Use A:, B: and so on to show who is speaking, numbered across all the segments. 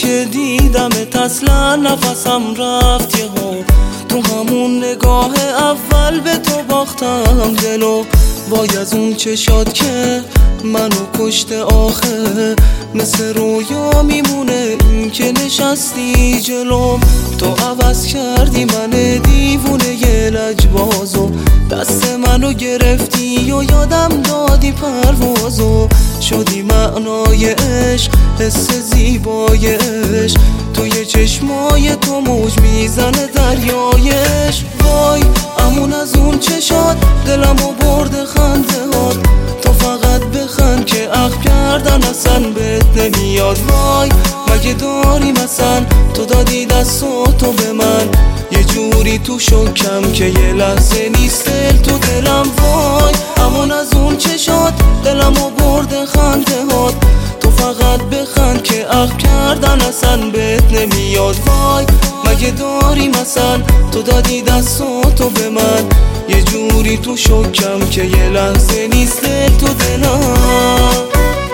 A: که دیدمت اصلا نفسم رفت یهو، تو همون نگاه اول به تو باختم دلو. وای از اون چشات که منو کشته آخه، مثل رویا میمونه این که نشستی جلوم. تو عوض کردی من دیوونه یه لجبازو، دست منو گرفتی و یادم دادی پروازو. شدی معنای عشق، حس زیبای عشق، توی چشمای تو موج میزنه دریایش. وای امون از اون چشات دلمو برده خنده هات، تو فقط بخند که عقل کردن اصلا بهت نمیاد. وای مگه داری مثلا تو دادی دستاتو به من، یه جوری تو شکم که یه لحظه نیست دل تو دلم. وای امون از اون چشات دلمو برده خنده هات، تو فقط بخند که عقل کردن اصلا بهت نمیاد. وای مگه داری مثلا تو دادی دستاتو به من، یه جوری تو شکم که یه لحظه نیست دل تو دلم.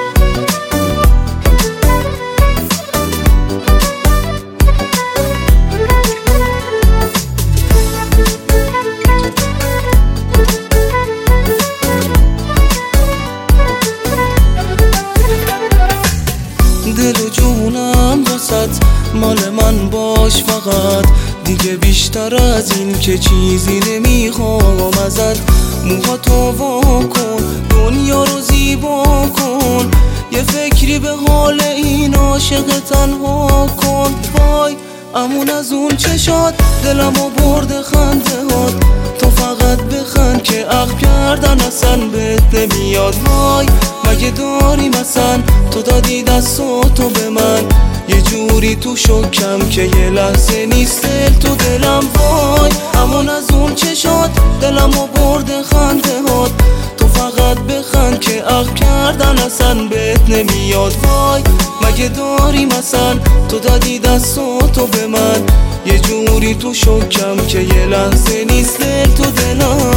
A: دل و جونم واسط مال من باش فقط، دیگه بیشتر از این که چیزی نمیخوام ازت. موهاتو وا کن دنیا رو زیبا کن، یه فکری به حال این عاشق تنها کن. وای امون از اون چشات دلمو برده خنده هات، تو فقط بخند که عقل کردن اصلا بهت نمیاد. وای مگه داری مثلا تو دادی دستاتو به من، یه جوری تو شکم که یه لحظه نیست دل تو دلم. وای امون از اون چشات دلمو برده خنده هات، تو فقط بخند که عقل کردن اصلا بهت نمیاد. وای مگه داری مثلا تو دادی دستاتو به من، یه جوری تو شکم که یه لحظه نیست دل تو دلم.